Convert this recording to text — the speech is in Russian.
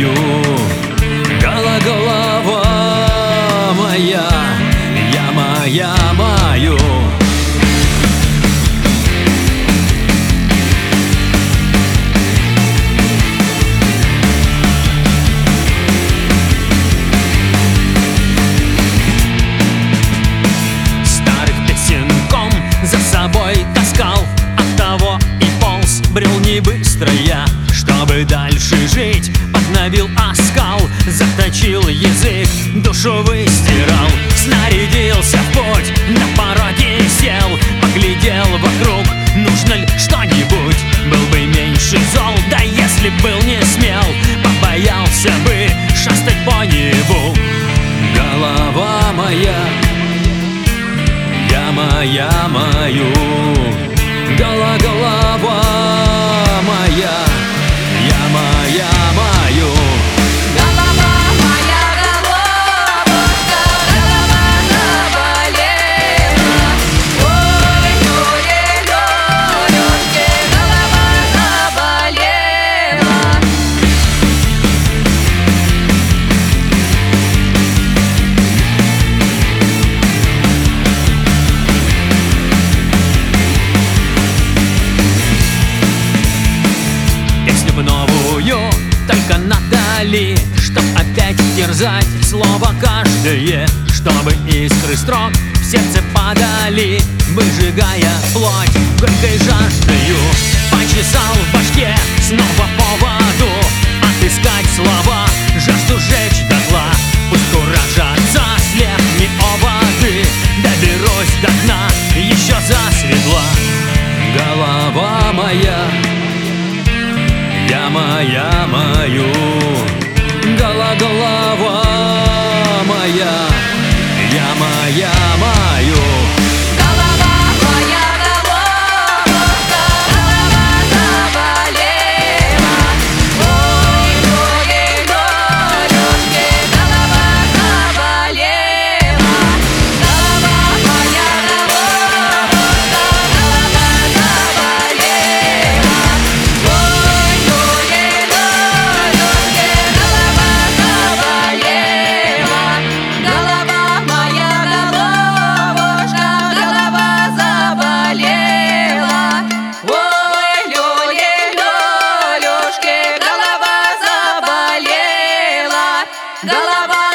мою. Голова моя, я мою. За собой таскал, оттого и полз, брел не быстро я, чтобы дальше жить. Подновил оскал, заточил язык, душу выстирал. Снарядился в путь, на пороге сел, поглядел вокруг, нужно ли что-нибудь. Был бы меньше зол, да если был не смел, побоялся бы шастать по небу. Голова моя, я мою. Голова моя, я мою. Голова моя, головушка, голова заболела. Ой, Лёлюшке, голова заболела. Новую, только надали, чтоб опять терзать слово каждое, чтобы искры строк в сердце падали, выжигая плоть горькой жаждою. Почесал в башке снова поводу, отыскать слова, жажду жечь дотла. Пусть куражатся слепни оводы, доберусь до дна еще засветла. Голова моя, я мою. Голова моя, я мою. Голова моя, головушка, голова заболела. Ой, Лёлюшке, голова заболела. Голова моя, головушка, голова заболела. Ой, Лёлюшке, голова заболела. Голова моя, головушка, голова заболела. Ой, Лёлюшке, голова заболела. Голова